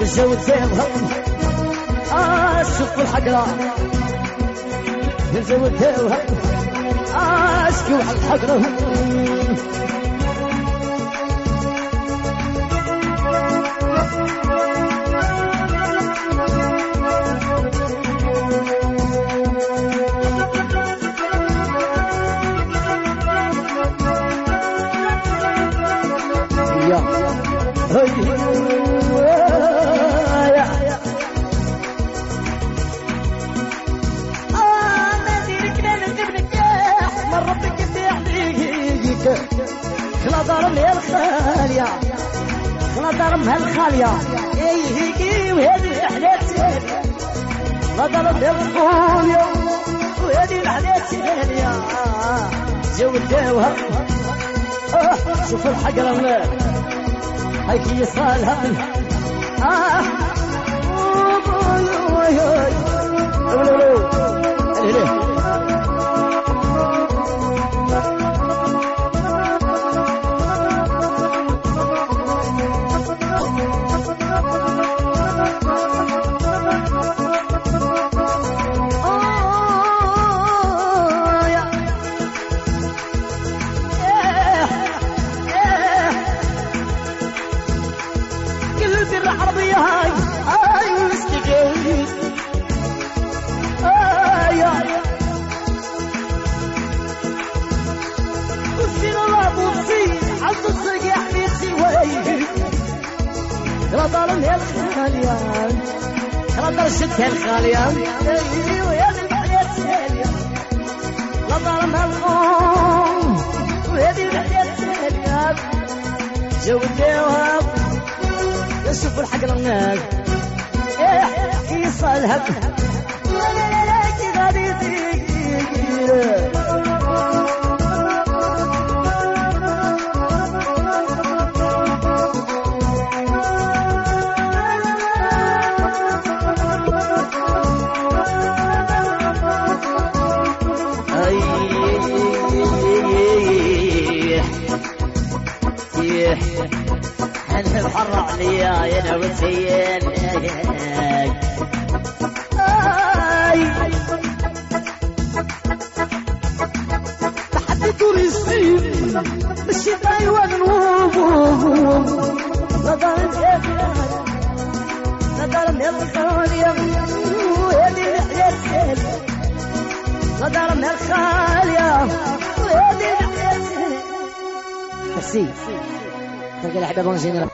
الجو تسيبها شوف الحقرة الجو تسيبها اشكي على الحقرة خلاطر من الخالية خلاطر من الخالية ايه وهذه الأحداث خلاطر من الخالية وهذه الأحداث جو الداوها شوف الحقرة ملك هيك يصالها العربية هاي مستقيم وسير الله بوصي عز الصدق يا حبيبتي وي لا ظالم يا الخاليان لا ظالم شد يا الخاليان ويا البحرية سالية لا ظالم القوم ويا البحرية سالية جو الدوام شوف الحق الناس في صالحك لا لا كذا بيصير انا بحر عليا انا وسيل تحدي توريستين مشي ايوان لا ظالم لا ظالم يا الخالية وهذه الحياة لا ظالم يا الخالية وهذه الحياة ميرسي تلقى الأحباب en général